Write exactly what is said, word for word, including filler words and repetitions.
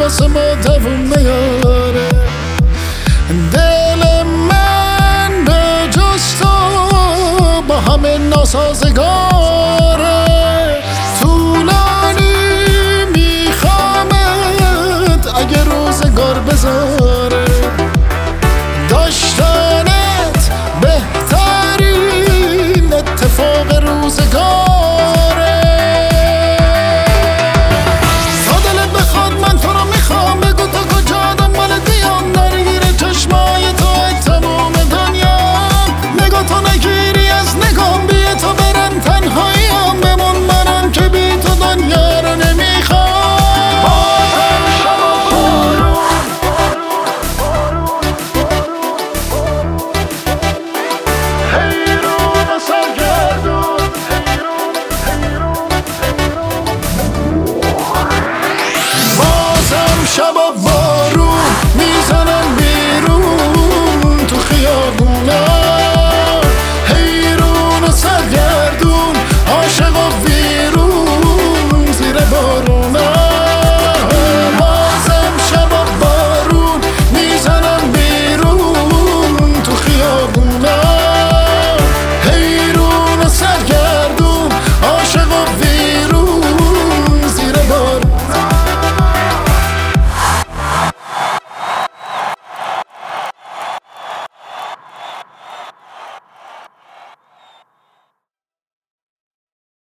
واسه ما دووم نیاره. دل من به جز تو با همه ناسازگاره. طولانی میخوامت اگه روزگار بذاره. داشتنت بهترین اتفاق روزگاره. تا دلت بخواد من تو رو میخوام، بگو تا کجا دنبالت بیام. درگیر چشمای تو تموم دنیام. نگاه تو نگیری از نگام، بیا تا برم تنهاییم. بمون منم که بی تو دنیا رو نمیخوام. شب